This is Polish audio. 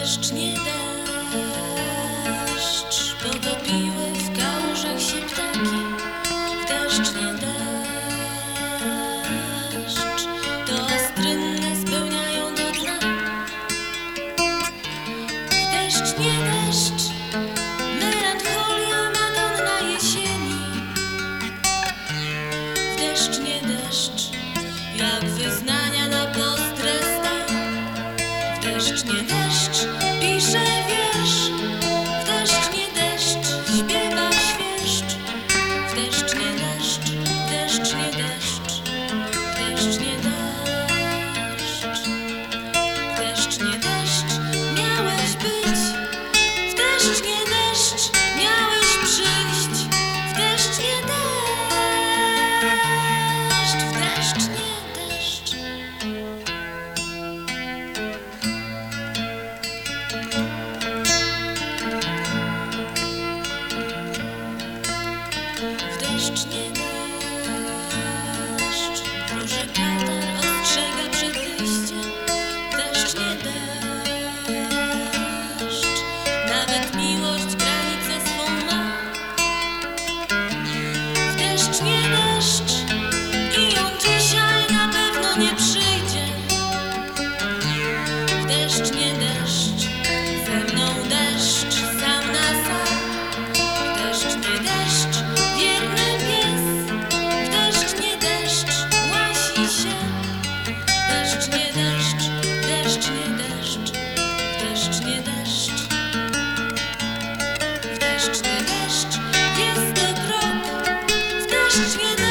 deszcz, nie deszcz, potopiły w kałużach się ptaki. W deszcz, nie deszcz, to astrynne spełniają do dna. W deszcz, nie deszcz, melancholia madonna jesieni. W deszcz, nie deszcz, jak wyznania na postrestach. W deszcz, nie deszcz, pisze wiersz. W deszcz, nie deszcz, śpiewa świerszcz. W deszcz, nie deszcz, deszcz, nie deszcz. W deszcz, nie deszcz. W deszcz, nie deszcz, miałeś być. W deszcz, nie deszcz, miałeś przyjść. W deszcz, nie deszcz. W deszcz, nie deszcz. W deszcz, nie deszcz, róży katar ostrzega przed wyjściem. W deszcz, nie deszcz, nawet miłość granicę swą ma. W deszcz, nie deszcz, i on dzisiaj na pewno nie przyjdzie. W deszcz, nie deszcz, ze mną deszcz, sam na sam. W deszcz, nie deszcz, wierny pies. W deszcz, nie deszcz, łasi się. W deszcz, nie deszcz, deszcz, nie deszcz. W deszcz, nie deszcz. W deszcz, nie deszcz, jest to krok. W deszcz, nie deszcz.